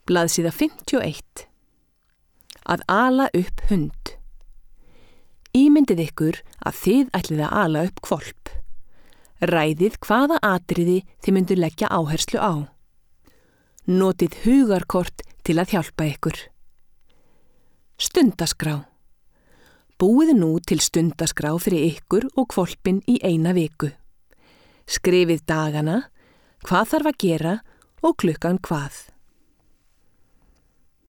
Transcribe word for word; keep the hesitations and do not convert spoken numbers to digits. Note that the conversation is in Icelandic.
Blaðsíða fimmtíu og eitt. Að ala upp hund. Ímyndið ykkur að þið ætlið að ala upp hvolp. Ræðið hvaða atriði þið myndu leggja áherslu á. Notið hugarkort til að hjálpa ykkur. Stundaskrá. Búið nú til stundaskrá fyrir ykkur og hvolpinn í eina viku. Skrifið dagana, hvað þarf að gera og klukkan hvað.